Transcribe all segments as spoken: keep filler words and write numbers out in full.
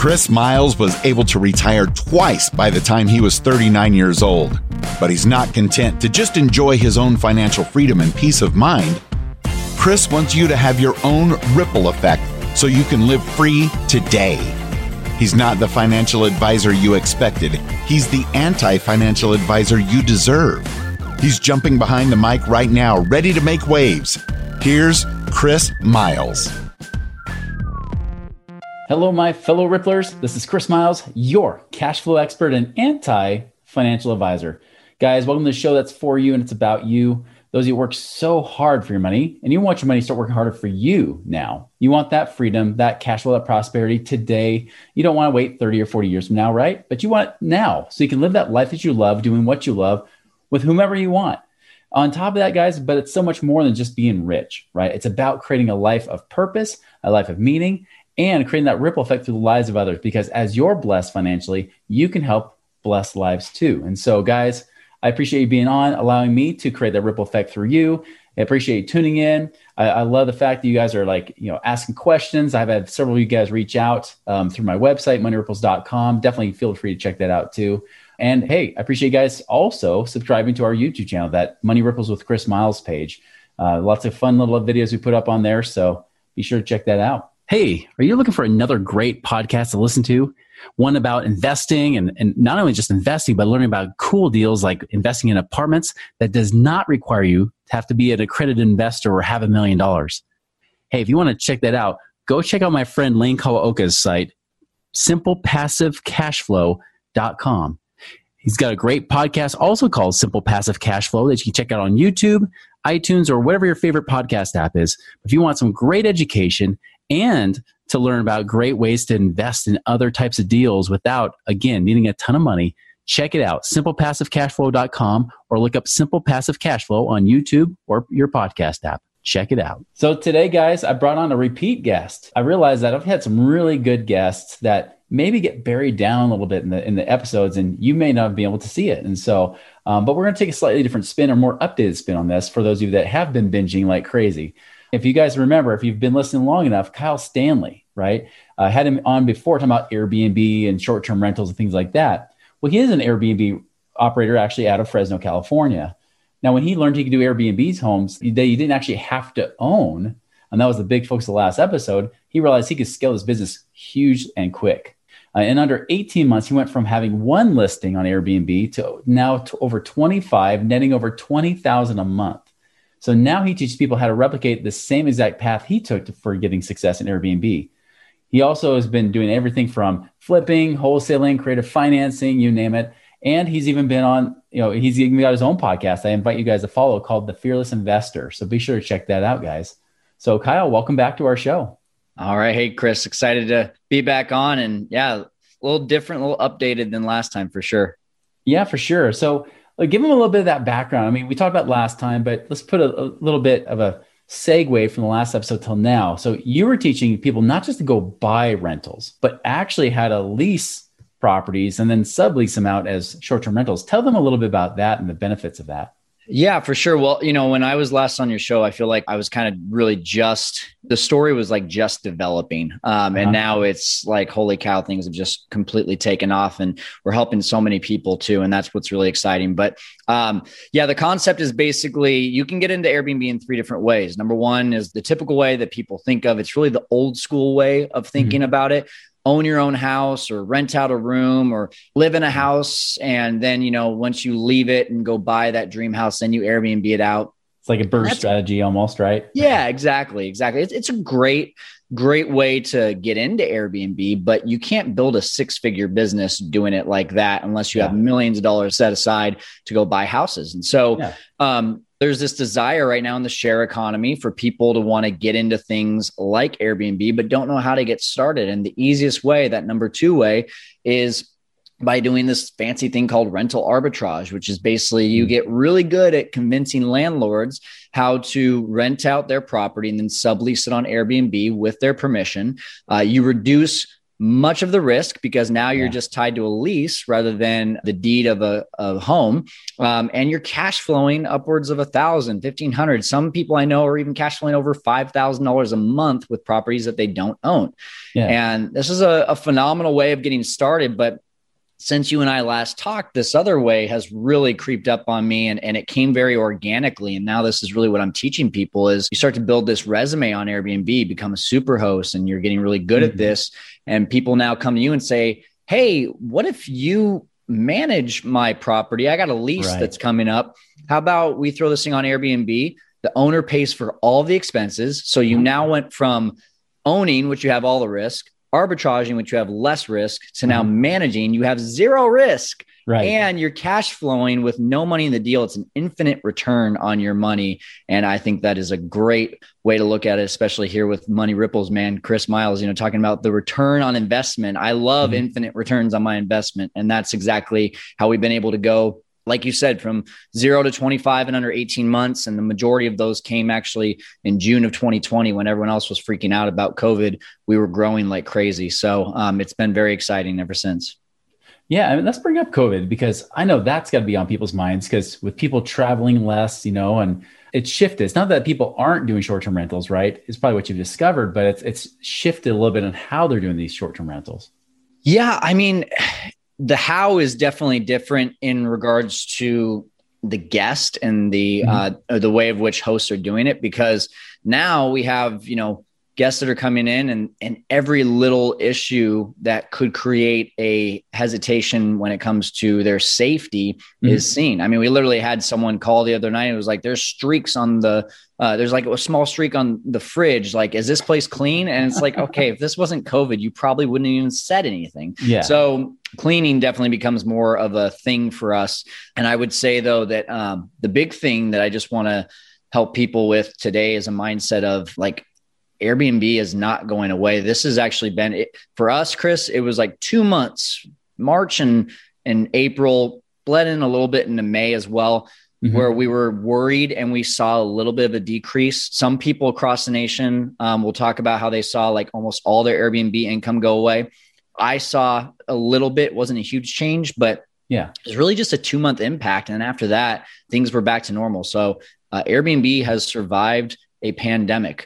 Chris Miles was able to retire twice by the time he was thirty-nine years old. But he's not content to just enjoy his own financial freedom and peace of mind. Chris wants you to have your own ripple effect so you can live free today. He's not the financial advisor you expected. He's the anti-financial advisor you deserve. He's jumping behind the mic right now, ready to make waves. Here's Chris Miles. Hello, my fellow Ripplers. This is Chris Miles, your cash flow expert and anti-financial advisor. Guys, welcome to the show that's for you and it's about you. Those of you who work so hard for your money and you want your money to start working harder for you now. You want that freedom, that cash flow, that prosperity today. You don't want to wait thirty or forty years from now, right? But you want it now so you can live that life that you love, doing what you love with whomever you want. On top of that, guys, but it's so much more than just being rich, right? It's about creating a life of purpose, a life of meaning, and creating that ripple effect through the lives of others. Because as you're blessed financially, you can help bless lives too. And so, guys, I appreciate you being on, allowing me to create that ripple effect through you. I appreciate you tuning in. I, I love the fact that you guys are like, you know, asking questions. I've had several of you guys reach out um, through my website, money ripples dot com. Definitely feel free to check that out too. And hey, I appreciate you guys also subscribing to our YouTube channel, that Money Ripples with Chris Miles page. Uh, lots of fun little videos we put up on there. So be sure to check that out. Hey, are you looking for another great podcast to listen to? One about investing and, and not only just investing, but learning about cool deals like investing in apartments that does not require you to have to be an accredited investor or have a million dollars. Hey, if you want to check that out, go check out my friend Lane Kawaoka's site, simple passive cash flow dot com. He's got a great podcast also called Simple Passive Cash Flow that you can check out on YouTube, iTunes, or whatever your favorite podcast app is. If you want some great education and to learn about great ways to invest in other types of deals without, again, needing a ton of money, check it out, simple passive cash flow dot com, or look up Simple Passive Cash Flow on YouTube or your podcast app. Check it out. So today, guys, I brought on a repeat guest. I realized that I've had some really good guests that maybe get buried down a little bit in the in the episodes, and you may not be able to see it. And so, um, but we're going to take a slightly different spin or more updated spin on this for those of you that have been binging like crazy. If you guys remember, if you've been listening long enough, Kyle Stanley, right? I uh, had him on before talking about Airbnb and short-term rentals and things like that. Well, he is an Airbnb operator actually out of Fresno, California. Now, when he learned he could do Airbnb's homes that he didn't actually have to own, and that was the big focus of the last episode, he realized he could scale his business huge and quick. Uh, in under eighteen months, he went from having one listing on Airbnb to now to over twenty-five, netting over twenty thousand dollars a month. So now he teaches people how to replicate the same exact path he took to, for getting success in Airbnb. He also has been doing everything from flipping, wholesaling, creative financing, you name it. And he's even been on, you know, he's even got his own podcast I invite you guys to follow called The Fearless Investor. So be sure to check that out, guys. So Kyle, welcome back to our show. All right. Hey, Chris, excited to be back on. And yeah, a little different, a little updated than last time for sure. Yeah, for sure. So like, give them a little bit of that background. I mean, we talked about last time, but let's put a, a little bit of a segue from the last episode till now. So you were teaching people not just to go buy rentals, but actually how to lease properties and then sublease them out as short-term rentals. Tell them a little bit about that and the benefits of that. Yeah, for sure. Well, you know, when I was last on your show, I feel like I was kind of really just, the story was like just developing. Um, and uh-huh. now it's like, holy cow, things have just completely taken off and we're helping so many people too. And that's what's really exciting. But um, yeah, the concept is basically you can get into Airbnb in three different ways. Number one is the typical way that people think of. It's really the old school way of thinking mm-hmm. about it. Own your own house or rent out a room or live in a house. And then, you know, once you leave it and go buy that dream house, then you Airbnb it out. It's like a burst That's, strategy almost, right? Yeah, exactly. Exactly. It's, it's a great, great way to get into Airbnb, but you can't build a six figure business doing it like that unless you yeah. have millions of dollars set aside to go buy houses. And so, yeah. um, there's this desire right now in the share economy for people to want to get into things like Airbnb, but don't know how to get started. And the easiest way, that number two way, is by doing this fancy thing called rental arbitrage, which is basically you get really good at convincing landlords how to rent out their property and then sublease it on Airbnb with their permission. Uh, you reduce much of the risk because now you're Yeah. just tied to a lease rather than the deed of a, a home. Um, and you're cash flowing upwards of a thousand, fifteen hundred. Some people I know are even cash flowing over five thousand dollars a month with properties that they don't own. Yeah. And this is a, a phenomenal way of getting started. But since you and I last talked, this other way has really creeped up on me, and, and it came very organically. And now this is really what I'm teaching people is you start to build this resume on Airbnb, become a super host, and you're getting really good mm-hmm. at this. And people now come to you and say, hey, what if you manage my property? I got a lease right. that's coming up. How about we throw this thing on Airbnb? The owner pays for all the expenses. So you mm-hmm. now went from owning, which you have all the risk, arbitraging, which you have less risk, to now mm-hmm. managing, you have zero risk. Right. And you're cash flowing with no money in the deal. It's an infinite return on your money. And I think that is a great way to look at it, especially here with Money Ripples, man. Chris Miles, you know, talking about the return on investment. I love mm-hmm. infinite returns on my investment. And that's exactly how we've been able to go, like you said, from zero to twenty-five in under eighteen months. And the majority of those came actually in June of twenty twenty, when everyone else was freaking out about COVID. We were growing like crazy. So um, it's been very exciting ever since. Yeah, I mean, let's bring up COVID, because I know that's got to be on people's minds, because with people traveling less, you know, and it's shifted. It's not that people aren't doing short-term rentals, right? It's probably what you've discovered, but it's it's shifted a little bit on how they're doing these short-term rentals. Yeah, I mean, the how is definitely different in regards to the guest and the mm-hmm. uh, the way of which hosts are doing it, because now we have, you know, guests that are coming in, and, and every little issue that could create a hesitation when it comes to their safety mm-hmm. is seen. I mean, we literally had someone call the other night. It was like, there's streaks on the, uh, there's like a small streak on the fridge. Like, is this place clean? And it's like, okay, if this wasn't COVID, you probably wouldn't even said anything. Yeah. So cleaning definitely becomes more of a thing for us. And I would say though, that um, the big thing that I just want to help people with today is a mindset of like, Airbnb is not going away. This has actually been it, for us, Chris. It was like two months, March and, and April, bled in a little bit into May as well, mm-hmm. where we were worried and we saw a little bit of a decrease. Some people across the nation um, will talk about how they saw like almost all their Airbnb income go away. I saw a little bit, wasn't a huge change, but yeah, it was really just a two month impact. And after that, things were back to normal. So uh, Airbnb has survived a pandemic.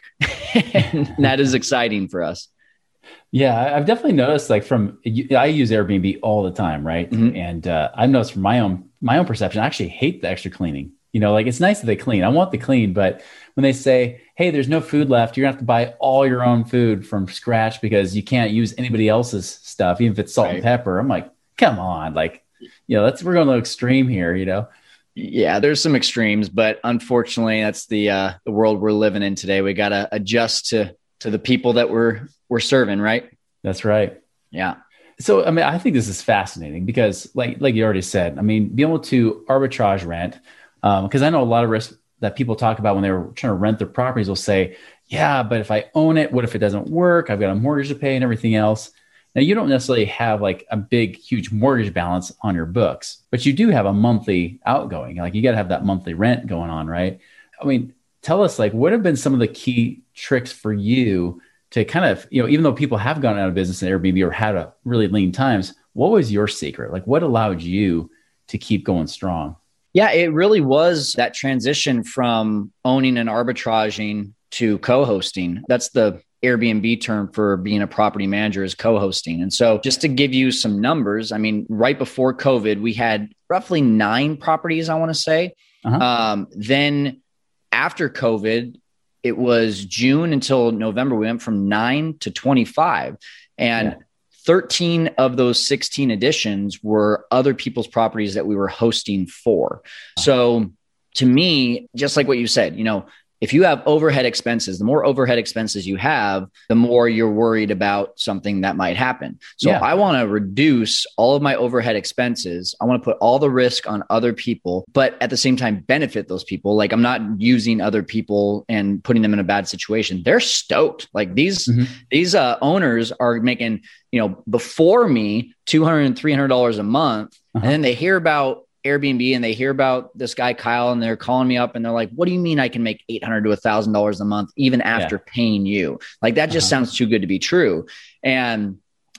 And that is exciting for us. Yeah, I've definitely noticed, like from, I use Airbnb all the time, right? Mm-hmm. And uh, I've noticed from my own, my own perception, I actually hate the extra cleaning. You know, like it's nice that they clean. I want the clean, but when they say, hey, there's no food left, you're gonna have to buy all your own food from scratch because you can't use anybody else's stuff, even if it's salt right. and pepper. I'm like, come on, like, you know, that's, we're going a little extreme here, you know? Yeah, there's some extremes, but unfortunately, that's the uh, the world we're living in today. We got to adjust to to the people that we're we're serving, right? That's right. Yeah. So, I mean, I think this is fascinating because, like like you already said, I mean, being able to arbitrage rent, because um, I know a lot of risks that people talk about when they were trying to rent their properties will say, yeah, but if I own it, what if it doesn't work? I've got a mortgage to pay and everything else. Now, you don't necessarily have like a big, huge mortgage balance on your books, but you do have a monthly outgoing. Like you got to have that monthly rent going on, right? I mean, tell us, like, what have been some of the key tricks for you to kind of, you know, even though people have gone out of business in Airbnb or had a really lean times, what was your secret? Like, what allowed you to keep going strong? Yeah, it really was that transition from owning and arbitraging to co-hosting. That's the Airbnb term for being a property manager, is co-hosting. And so just to give you some numbers, I mean, right before COVID, we had roughly nine properties, I want to say. Uh-huh. Um, then after COVID, it was June until November. We went from nine to twenty-five, and yeah. thirteen of those sixteen additions were other people's properties that we were hosting for. Uh-huh. So to me, just like what you said, you know, if you have overhead expenses, the more overhead expenses you have, the more you're worried about something that might happen. So yeah. I want to reduce all of my overhead expenses. I want to put all the risk on other people, but at the same time, benefit those people. Like I'm not using other people and putting them in a bad situation. They're stoked. Like these, mm-hmm. these uh, owners are making, you know, before me, two hundred dollars and three hundred dollars a month. Uh-huh. And then they hear about Airbnb and they hear about this guy, Kyle, and they're calling me up and they're like, what do you mean I can make eight hundred dollars to one thousand dollars a month, even after yeah. paying you? Like, that just uh-huh. sounds too good to be true. And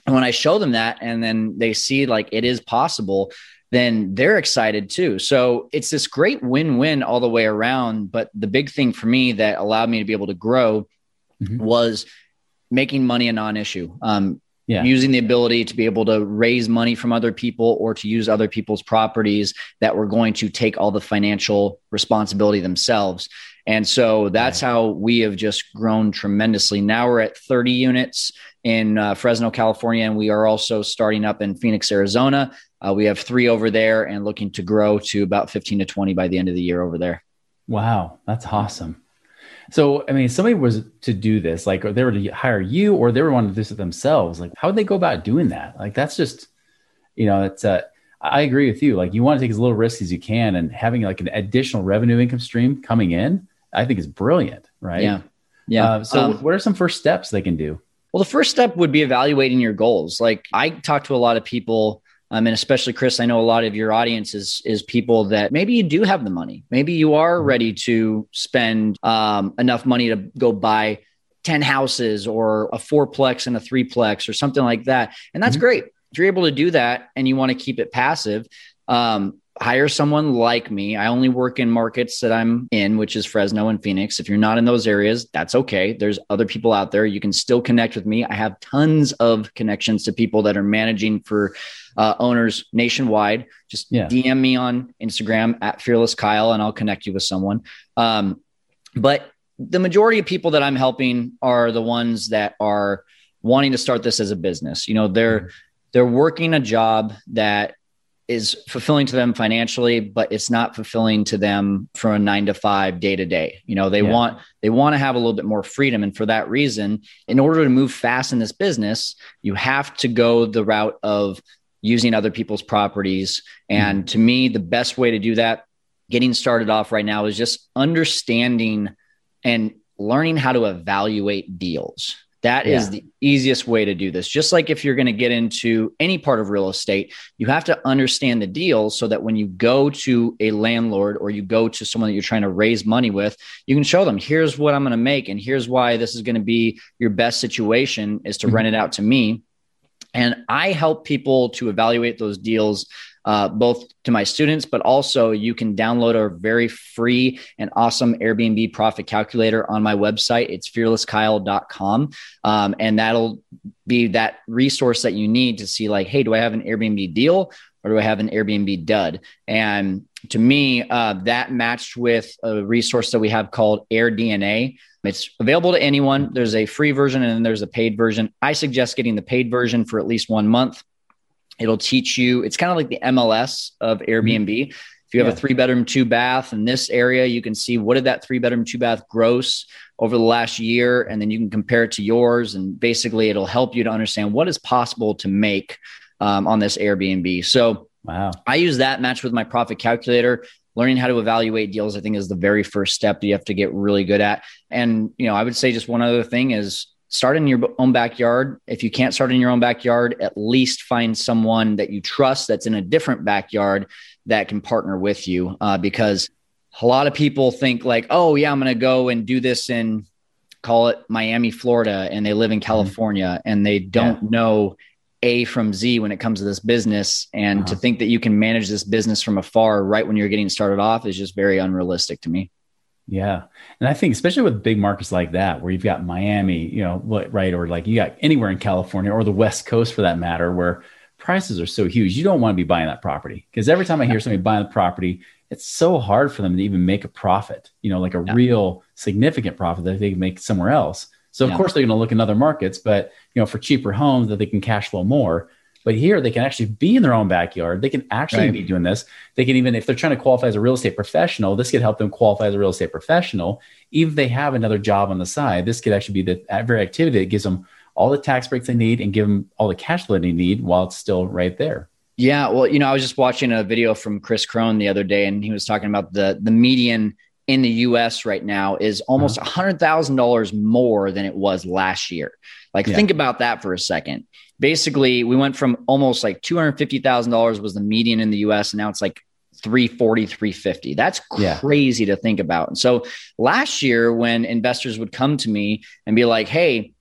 And when I show them that, and then they see like it is possible, then they're excited too. So it's this great win-win all the way around. But the big thing for me that allowed me to be able to grow mm-hmm. was making money a non-issue. Um, yeah. Using the ability to be able to raise money from other people or to use other people's properties that were going to take all the financial responsibility themselves. And so that's right. how we have just grown tremendously. Now we're at thirty units in uh, Fresno, California, and we are also starting up in Phoenix, Arizona. Uh, we have three over there and looking to grow to about fifteen to twenty by the end of the year over there. Wow, that's awesome. So, I mean, if somebody was to do this, like, or they were to hire you, or they were wanting to do this themselves, like, how would they go about doing that? Like, that's just, you know, it's, uh, I agree with you. Like, you want to take as little risk as you can, and having like an additional revenue income stream coming in, I think is brilliant, right? Yeah. Yeah. Uh, so um, what are some first steps they can do? Well, the first step would be evaluating your goals. Like, I talk to a lot of people, Um, and especially Chris, I know a lot of your audience is, is people that maybe you do have the money. Maybe you are ready to spend um, enough money to go buy ten houses or a fourplex and a threeplex or something like that. And that's mm-hmm. great. If you're able to do that and you want to keep it passive, um, hire someone like me. I only work in markets that I'm in, which is Fresno and Phoenix. If you're not in those areas, that's okay. There's other people out there. You can still connect with me. I have tons of connections to people that are managing for uh, owners nationwide. Just yeah. D M me on Instagram at Fearless Kyle, and I'll connect you with someone. Um, but the majority of people that I'm helping are the ones that are wanting to start this as a business. You know, they're, mm-hmm. they're working a job that is fulfilling to them financially, but it's not fulfilling to them from a nine to five day to day. You know, they yeah. want, they want to have a little bit more freedom. And for that reason, in order to move fast in this business, you have to go the route of using other people's properties. And mm-hmm. to me, the best way to do that, getting started off right now, is just understanding and learning how to evaluate deals. That yeah. is the easiest way to do this. Just like if you're going to get into any part of real estate, you have to understand the deal so that when you go to a landlord or you go to someone that you're trying to raise money with, you can show them, here's what I'm going to make. And here's why this is going to be your best situation, is to mm-hmm. rent it out to me. And I help people to evaluate those deals, uh, both to my students, but also you can download a very free and awesome Airbnb profit calculator on my website. It's fearless kyle dot com. Um, and that'll be that resource that you need to see like, hey, do I have an Airbnb deal or do I have an Airbnb dud? And to me, uh, that matched with a resource that we have called AirDNA. It's available to anyone. There's a free version and then there's a paid version. I suggest getting the paid version for at least one month. It'll teach you, it's kind of like the M L S of Airbnb. Mm-hmm. If you have yeah. a three bedroom, two bath in this area, you can see what did that three bedroom, two bath gross over the last year. And then you can compare it to yours. And basically it'll help you to understand what is possible to make um, on this Airbnb. So wow. I use that matched with my profit calculator. Learning how to evaluate deals, I think, is the very first step that you have to get really good at. And, you know, I would say just one other thing is start in your own backyard. If you can't start in your own backyard, at least find someone that you trust that's in a different backyard that can partner with you. Uh, because a lot of people think like, oh yeah, I'm going to go and do this in, call it Miami, Florida, and they live in California mm-hmm. and they don't yeah. know A from Z when it comes to this business. And uh-huh. to think that you can manage this business from afar right when you're getting started off is just very unrealistic to me. Yeah. And I think especially with big markets like that, where you've got Miami, you know, right. Or like you got anywhere in California or the West Coast for that matter, where prices are so huge, you don't want to be buying that property. Because every time I hear somebody buying the property, it's so hard for them to even make a profit, you know, like a yeah. real significant profit that they can make somewhere else. So of yeah. course they're going to look in other markets, but you know, for cheaper homes that they can cash flow more. But here they can actually be in their own backyard. They can actually right. be doing this. They can even, if they're trying to qualify as a real estate professional, this could help them qualify as a real estate professional. Even if they have another job on the side, this could actually be the very activity that gives them all the tax breaks they need and give them all the cash flow they need while it's still right there. Yeah. Well, you know, I was just watching a video from Chris Crone the other day, and he was talking about the, the median in the U S right now is almost one hundred thousand dollars more than it was last year. Like, yeah. think about that for a second. Basically, we went from almost like two hundred fifty thousand dollars was the median in the U S, and now it's like three forty, three fifty. That's crazy yeah. to think about. And so last year when investors would come to me and be like, hey,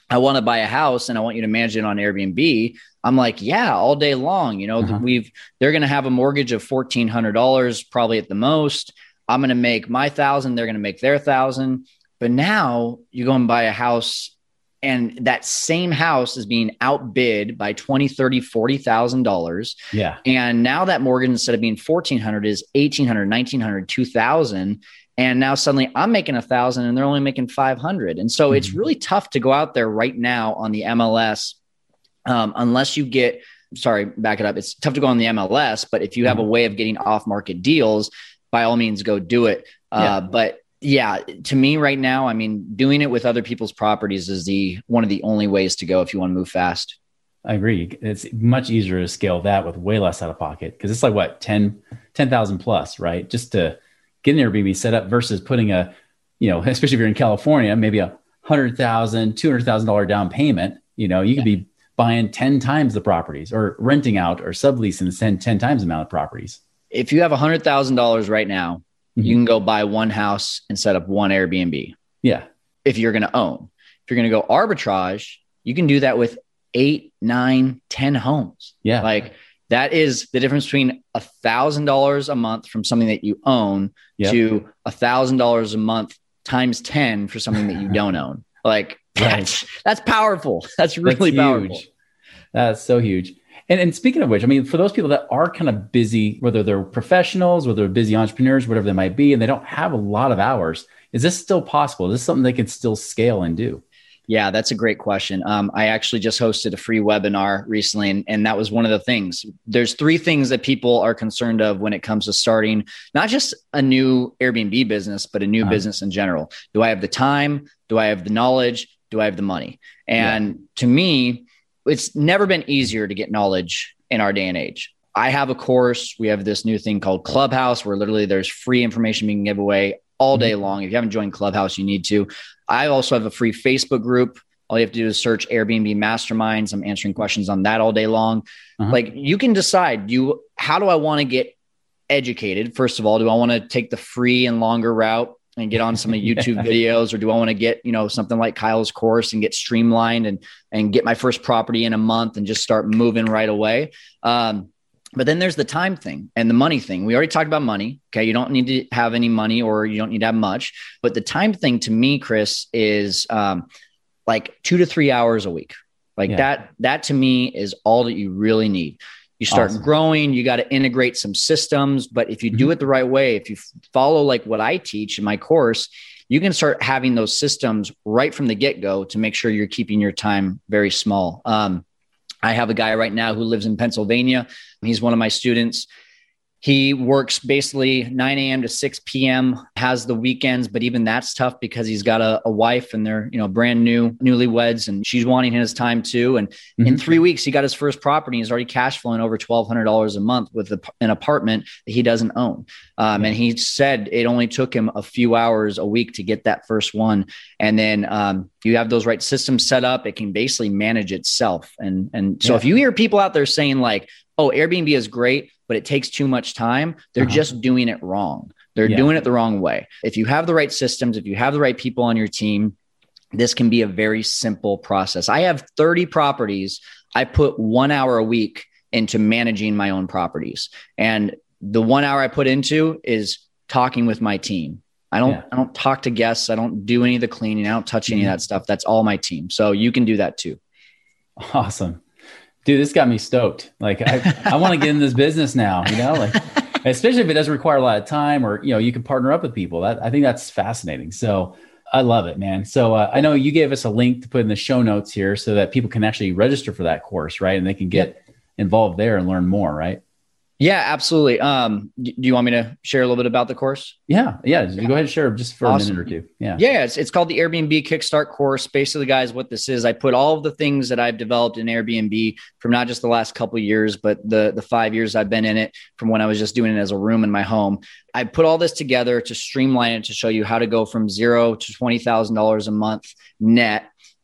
I want to buy a house and I want you to manage it on Airbnb. I'm like, yeah, all day long. You know, uh-huh. we've, they're going to have a mortgage of fourteen hundred dollars probably at the most. I'm going to make my thousand. They're going to make their thousand. But now you go and buy a house and that same house is being outbid by twenty, thirty, forty thousand dollars. Yeah. And now that mortgage, instead of being fourteen hundred is eighteen hundred, nineteen hundred, two thousand. And now suddenly I'm making a thousand and they're only making five hundred. And so mm-hmm. it's really tough to go out there right now on the M L S. Um, unless you get, sorry, back it up. It's tough to go on the M L S, but if you have mm-hmm. a way of getting off market deals, by all means, go do it. Uh, yeah. But yeah, to me right now, I mean, doing it with other people's properties is the one of the only ways to go if you want to move fast. I agree. It's much easier to scale that with way less out of pocket because it's like what, ten thousand plus, right? Just to get an Airbnb set up versus putting a, you know, especially if you're in California, maybe a hundred thousand, two hundred thousand dollar down payment. You know, you could yeah. be buying ten times the properties or renting out or subleasing ten, ten times the amount of properties. If you have a hundred thousand dollars right now, mm-hmm. you can go buy one house and set up one Airbnb. Yeah. If you're going to own, if you're going to go arbitrage, you can do that with eight, nine, ten homes. Yeah. Like that is the difference between a thousand dollars a month from something that you own yep. to a thousand dollars a month times ten for something that you don't own. Like that's, right. that's powerful. That's really that's powerful. Huge. That's so huge. And, and speaking of which, I mean, for those people that are kind of busy, whether they're professionals, whether they're busy entrepreneurs, whatever they might be, and they don't have a lot of hours, is this still possible? Is this something they can still scale and do? Yeah, that's a great question. Um, I actually just hosted a free webinar recently, and, and that was one of the things. There's three things that people are concerned of when it comes to starting, not just a new Airbnb business, but a new uh-huh. business in general. Do I have the time? Do I have the knowledge? Do I have the money? And yeah. to me, it's never been easier to get knowledge in our day and age. I have a course. We have this new thing called Clubhouse, where literally there's free information being given away all day long. If you haven't joined Clubhouse, you need to. I also have a free Facebook group. All you have to do is search Airbnb Masterminds. I'm answering questions on that all day long. Uh-huh. Like you can decide, you, how do I want to get educated? First of all, do I want to take the free and longer route and get on some of YouTube videos, or do I want to get, you know, something like Kyle's course and get streamlined and, and get my first property in a month and just start moving right away? Um, But then there's the time thing and the money thing. We already talked about money. Okay. You don't need to have any money, or you don't need to have much, but the time thing to me, Chris, is um, like two to three hours a week. Like yeah. that, that to me is all that you really need. You start awesome. growing, you got to integrate some systems, but if you mm-hmm. do it the right way, if you follow like what I teach in my course, you can start having those systems right from the get-go to make sure you're keeping your time very small. Um, I have a guy right now who lives in Pennsylvania. He's one of my students. He works basically nine a.m. to six p.m., has the weekends, but even that's tough because he's got a, a wife and they're, you know, brand new, newlyweds, and she's wanting his time too. And mm-hmm. in three weeks, he got his first property. He's already cash flowing over twelve hundred dollars a month with a, an apartment that he doesn't own. Um, and he said it only took him a few hours a week to get that first one. And then um, you have those right systems set up, it can basically manage itself. And, and so yeah. if you hear people out there saying like, oh, Airbnb is great, but it takes too much time, they're uh-huh. just doing it wrong. They're yeah. doing it the wrong way. If you have the right systems, if you have the right people on your team, this can be a very simple process. I have thirty properties. I put one hour a week into managing my own properties. And the one hour I put into is talking with my team. I don't, yeah. I don't talk to guests. I don't do any of the cleaning. I don't touch any mm-hmm. of that stuff. That's all my team. So you can do that too. Awesome. Dude, this got me stoked. Like I, I want to get in this business now, you know, like, especially if it doesn't require a lot of time, or, you know, you can partner up with people. That I think that's fascinating. So I love it, man. So uh, I know you gave us a link to put in the show notes here so that people can actually register for that course, right? And they can get yep. involved there and learn more, right? Yeah, absolutely. Um, do you want me to share a little bit about the course? Yeah. Yeah. Go ahead and share just for awesome. a minute or two. Yeah. Yeah. It's, it's called the Airbnb Kickstart course. Basically, guys, what this is, I put all of the things that I've developed in Airbnb from not just the last couple of years, but the, the five years I've been in it, from when I was just doing it as a room in my home. I put all this together to streamline it, to show you how to go from zero to twenty thousand dollars a month net.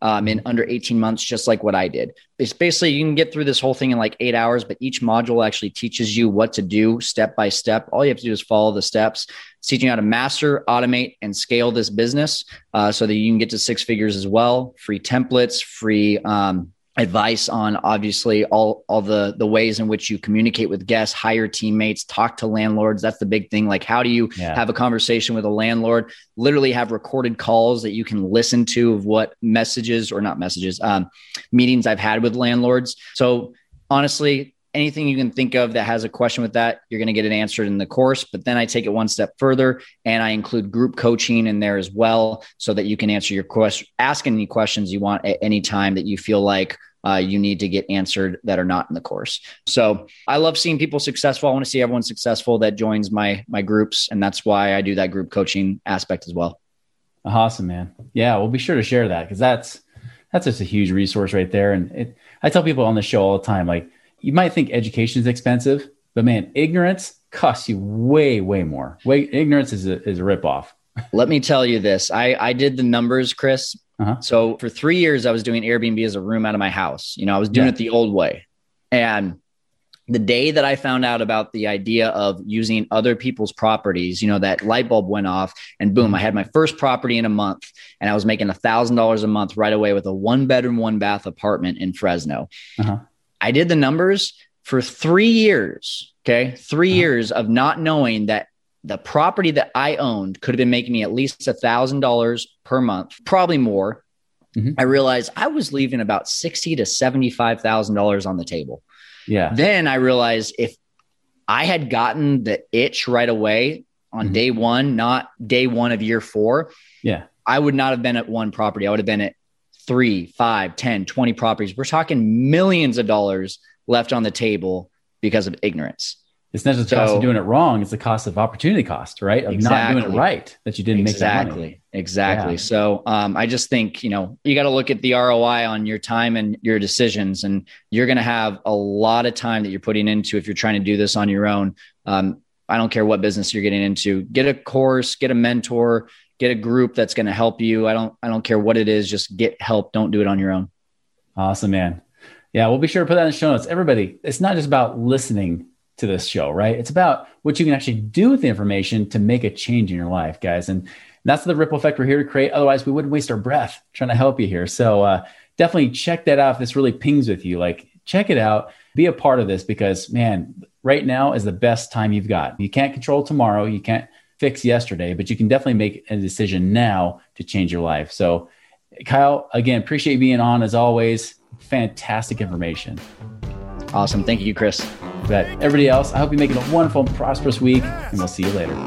um, in under eighteen months, just like what I did. It's basically, you can get through this whole thing in like eight hours, but each module actually teaches you what to do step by step. All you have to do is follow the steps. It's teaching you how to master, automate, and scale this business uh, so that you can get to six figures as well. Free templates, free um, advice on obviously all, all the, the ways in which you communicate with guests, hire teammates, talk to landlords. That's the big thing. Like, how do you yeah. have a conversation with a landlord? Literally have recorded calls that you can listen to of what messages or not messages, um, meetings I've had with landlords. So honestly, anything you can think of that has a question with that, you're going to get it answered in the course. But then I take it one step further and I include group coaching in there as well, so that you can answer your question, ask any questions you want at any time that you feel like uh, you need to get answered that are not in the course. So I love seeing people successful. I want to see everyone successful that joins my, my groups. And that's why I do that group coaching aspect as well. Awesome, man. Yeah. We'll be sure to share that, because that's, that's just a huge resource right there. And it, I tell people on the show all the time, like, you might think education is expensive, but man, ignorance costs you way, way more. Way, ignorance is a, is a ripoff. Let me tell you this. I, I did the numbers, Chris. Uh-huh. So for three years, I was doing Airbnb as a room out of my house. You know, I was doing yeah. it the old way. And the day that I found out about the idea of using other people's properties, you know, that light bulb went off and boom, I had my first property in a month and I was making a thousand dollars a month right away with a one bedroom, one bath apartment in Fresno. Uh-huh. I did the numbers for three years. Okay. Three uh-huh. years of not knowing that the property that I owned could have been making me at least a thousand dollars per month, probably more. Mm-hmm. I realized I was leaving about sixty to seventy-five thousand dollars on the table. Yeah. Then I realized if I had gotten the itch right away on mm-hmm. day one, not day one of year four, yeah, I would not have been at one property. I would have been at three, five, ten, twenty properties. We're talking millions of dollars left on the table because of ignorance. It's not just the so, cost of doing it wrong. It's the cost of opportunity cost, right? Of exactly. not doing it right, that you didn't exactly. make that money. Exactly. Yeah. So um, I just think, you know, you got to look at the R O I on your time and your decisions, and you're going to have a lot of time that you're putting into if you're trying to do this on your own. Um, I don't care what business you're getting into. Get a course, get a mentor, get a group that's going to help you. I don't, I don't care what it is. Just get help. Don't do it on your own. Awesome, man. Yeah. We'll be sure to put that in the show notes. Everybody, it's not just about listening to this show, right? It's about what you can actually do with the information to make a change in your life, guys. And that's the ripple effect we're here to create. Otherwise we wouldn't waste our breath trying to help you here. So uh, definitely check that out. If this really pings with you, like, check it out, be a part of this, because man, right now is the best time you've got. You can't control tomorrow. You can't fix yesterday, but you can definitely make a decision now to change your life. So Kyle, again, appreciate you being on as always. Fantastic information. Awesome. Thank you, Chris. But everybody else, I hope you're making a wonderful and prosperous week, and we'll see you later.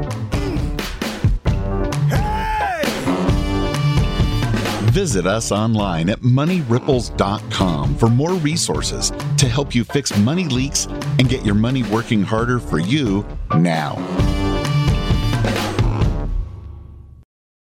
Visit us online at money ripples dot com for more resources to help you fix money leaks and get your money working harder for you now.